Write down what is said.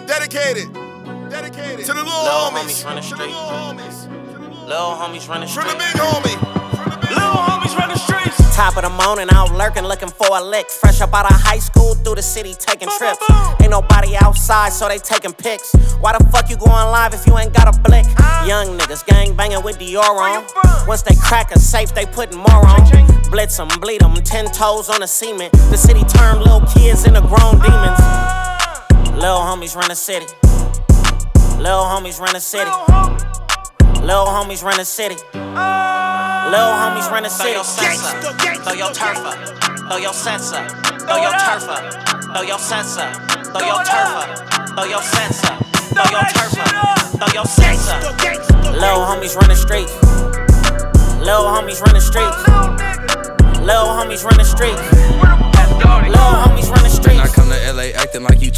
Dedicated to the little homies. Run the street. Little homies run the street. From the big homie. Little homies run the streets. Top of the morning, out lurking, looking for a lick. Fresh up out of high school, through the city, taking trips. Ain't nobody outside, so they taking pics. Why the fuck you going live if you ain't got a blick? Young niggas gang banging with Dior on. Once they crack a safe, they putting more on. Blitz them, bleed them, 10 toes on the cement. The city turned little kids into grown demons. Little homies run the city. Little homies run the city. Little homies run the city. Little homies run the city. Throw your turf up. Throw your sets up. Throw your turf up. Throw your sets up. Throw your turf up. Throw your sets up. Throw your turf up. Throw your sets up. Little homies run the street. Little homies run the street. Little homies run the street. Little homies run the street. I come to LA acting like you